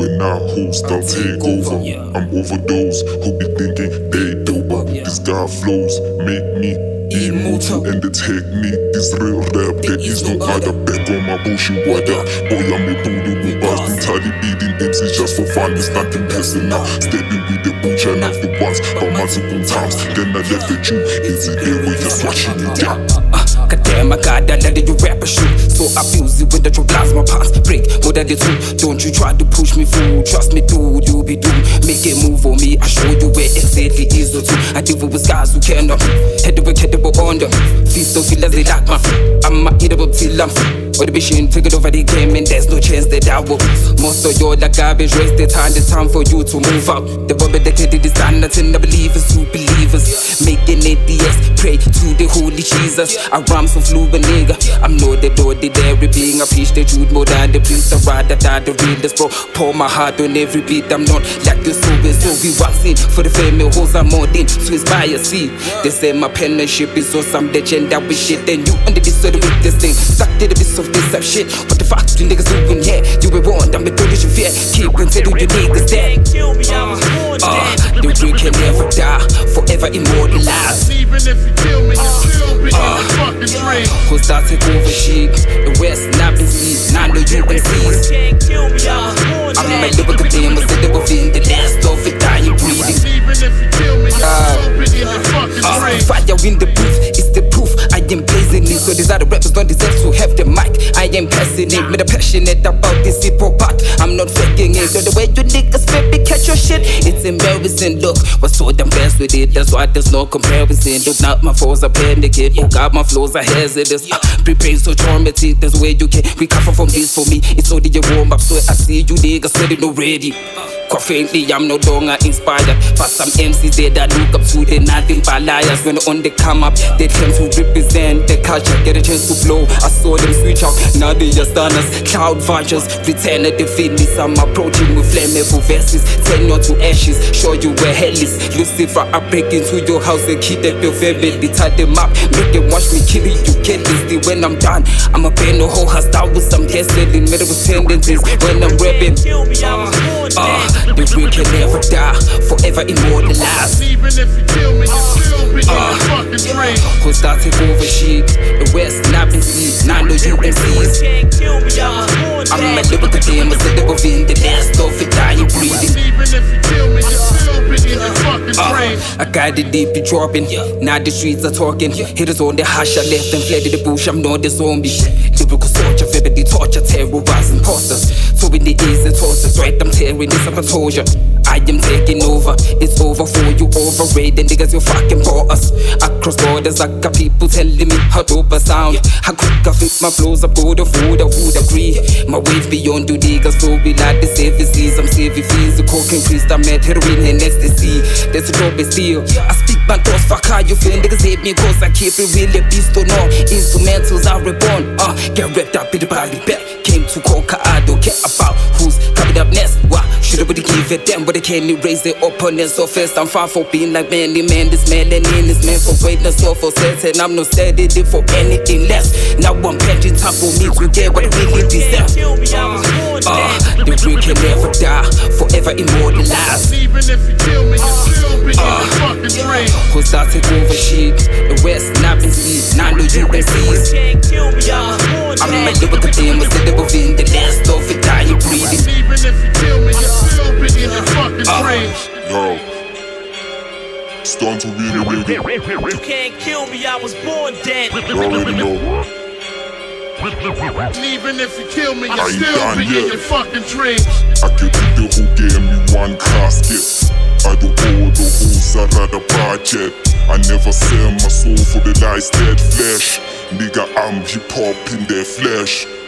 when I host, I'll take over. I'm overdose, who be thinking they dope? This guy flows, make me immortal. And the technique is real rap, there is no other. Back on my bullshit water. Boy, I'm a booty with bars, entirely beating MCs just for fun. It's nothing personal. Stepping with the butcher, not the once, but multiple times. Then I left at you, is it there where you're swatching it down? God damn, I got that let you rap a shoot. So abuse it with the true blast, my pants break more than the truth. Don't you try to push me through. Trust me, dude, you be doomed. Make it move for me, I show you where exactly is the truth. I deal with guys who cannot head to on them. Feast don't feel as they like my I'ma eat up till I'm or the machine take it over the game and there's no chance that I will. Most of y'all like garbage, waste the time, it's time for you to move out. The one that did this standards and the believers to believers. Making it yes, pray to the holy Jesus. I rhyme so fluid, nigga. I'm no the door, the dairy being. I preach the truth more than the priest. I rather die the realest, bro. Pour my heart on every beat. I'm not like the sober, so we wax in for the family hoes. I'm more than to inspire, see. They say my penmanship is awesome, the gender with shit. Then you under this sort of with this thing. Suck to the bits of this up shit. What the fuck you niggas doing here? You were warned, I'm the producer fear. Keep considering you niggas dead. The dream can never die, forever immortalized. Even if you kill me, you'll still be in the fucking dream. Who's that take over shit? The West, not been seen, none of you can see. I'm a lyrical demon, so they will feel the last of it, dying breathing. Even if you kill me, you'll still be in the fucking dream. Fire in the booth, it's the proof. I am blazing it, so these other rappers don't deserve to have the mic. I am passing it, made a passionate about this hip hop part. I'm not faking it, so the way you niggas baby catch your shit, it's embarrassing. Look, what's so damn best with it? That's why there's no comparison. Look, not my foes are panicking. Oh God, my flows are hazardous. Preparing so traumatic, there's way you can recover from this for me. It's only a warm up, so I see you niggas ready already. Quite frankly, I'm no longer inspired. But some MCs there that look up to, they're nothing but liars. When on they come up, they tend to represent the culture, get a chance to flow. I saw them switch out, now they just stunners. Cloud vultures, pretend that they feel this. I'm approaching with flammable verses, turn you to ashes, show you where hell is. Lucifer, I break into your house and kidnap your family. Tie them up, make them watch me kill you. You get this thing when I'm done. I'm a band of whole hostile with some hair selling medical tendencies. When I'm rapping, the dream can never die, forever immortalized. Even if you kill me, you'll still be in the fucking dream. Who's that take over shit? The West, not been seen, none of you MCs. I'm a lyrical demon, so they will feel the last of it, dying breathing. Even if you kill me, you'll still be in the fucking dream. I got it deep, be dropping. Now the streets are talking. Hitters on the hush, I left and fled to the bush. I'm not the zombie. Lyrical soldier, vividly torture, terrorizing imposters. So in the east and tortures, right? I'm tearing this up, I told ya. I am taking over, it's over for you, overrated niggas, you fucking bought us. Across borders, I got people telling me how dope I sound. How quick I fix my flows, I'm good of food, I would agree. My wave beyond you niggas, so we like the services. I'm saving fees, the cocaine priest, I'm at heroin and ecstasy. That's a dope steal. I speak my thoughts, fuck how you feel. Niggas hate me cause I keep it real, a beast or no. Instrumentals are reborn, get wrapped up in the body back. Came to conquer, I don't care about who's coming up next. Why should I really give it them, but they can't erase their opponents so fast. I'm far for being like Manly Man, this melanin is meant for greatness, so for sense, and I'm no steady for anything less. Now I'm patching top for me to get what I really deserve. The dream can never die, forever immortalized. Even if you kill me, you'll still be in the fucking dream. Who's that take over shit? The West, not been seen, none of you MCs. I'm a lyrical demon, so they will feel the last of it, dying breathing. Even if you kill me, you'll still be in the fucking dream. Yo, starting to really You can't kill me, I was born dead. you already know. Even if you kill me, I you'll ain't still done be in yet. your fucking dreams. I can be the who gave me one casket. I don't go the who's I rather budget. I never sell my soul for the lies dead flesh. Nigga, I'm hip hop in their flesh.